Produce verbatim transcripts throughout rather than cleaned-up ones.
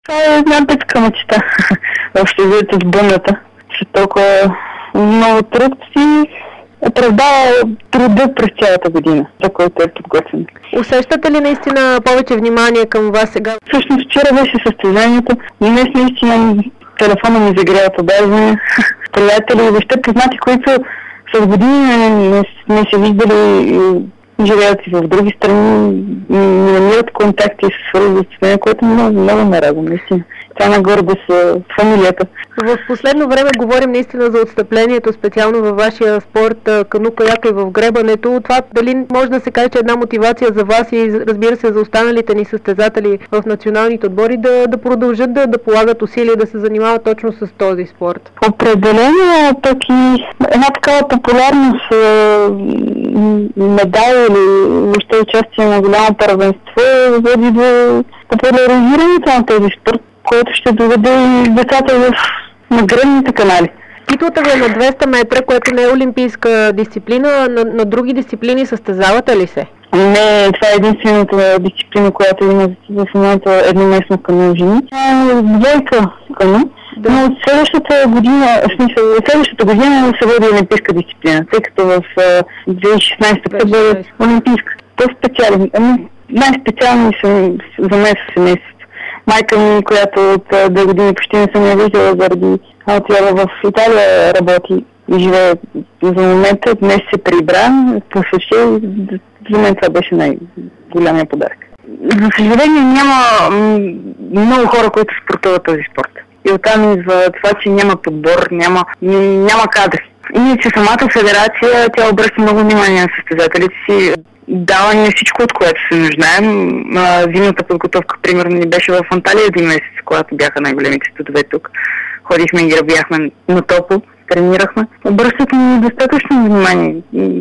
Това е една детска мечта. Общо взето с бъмната. Че толкова много труд си оправдава труда през цялата година, за който е подготвен. Усещате ли наистина повече внимание към вас сега? Всъщност вчера беше състезанието. Днес наистина телефона ми загрява от обаждане. Приятели и въобще познати, които с години не, не, не се виждали и живеят и в други страни, не намират контакти и се свързват с нея, което много, много ме радва, наистина. Това нагоре да са фамилията. В последно време говорим наистина за отстъплението, специално във вашия спорт, кану, каяк и в гребането. Това дали може да се каже, че една мотивация за вас и разбира се за останалите ни състезатели в националните отбори да, да продължат да, да полагат усилия да се занимават точно с този спорт? Определено, пък и една такава популярност, медал или въобще участие на голямо първенство води до популяризирането на този спорт, което ще доведе и децата в наградните канали. Титлата ви е на двеста метра, което не е олимпийска дисциплина. На, на други дисциплини състезавате ли се? Не, това е единствената дисциплина, която има в момента едноместно кану жени. Двойка кану, да. Но от следващата година, в смисъл, следващата година се води олимпийска дисциплина, тъй като в две хиляди и шестнадесета ще бъде олимпийска. По-специален, най-специални са за мен са семейството. Майка ми, която от две години почти не съм я виждала заради отява в Италия работи и живее за момента, днес се прибра, посвещи, за мен това беше най-голямия подарък. За съжаление няма много хора, които спортуват този спорт. И оттам идва това, че няма подбор, няма, няма кадри. И че самата федерация, тя обръща много внимание на състезателите си. Дава ни всичко, от което се нуждаем. Зимната подготовка, примерно, ни беше в Анталия един месец, когато бяха най-големите студове тук. Ходихме и бяхме на топло, тренирахме. Обръщат ни достатъчно внимание.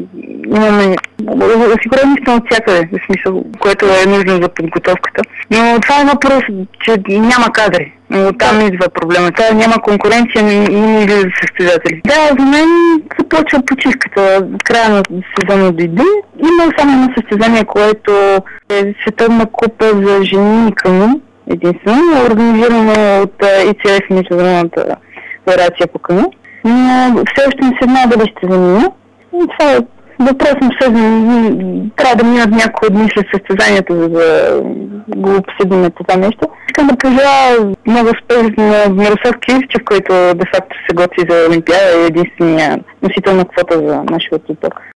Имаме осигурени сме от всякъде, в смисъл, което е нужно за подготовката. Но това е въпрос, че няма кадри. Там идва проблема. Това няма конкуренция ни за състезатели. Да, за мен започва почивката. В края на сезона дойде. Има само едно състезание, което е Световна купа за жени и кану. Единствено, организирано от И Ц Ф, Международната федерация по кану. Но все още не се знае дали ще замина. И това е въпрос на съзнанието. Трябва да минат няколко дни след състезанието, за да го обсъдим по това нещо. Искам да пожелая много успех на Мирослав Кирчев, който де факто се готви за Олимпиада и единствения носител на квота за нашия отбор.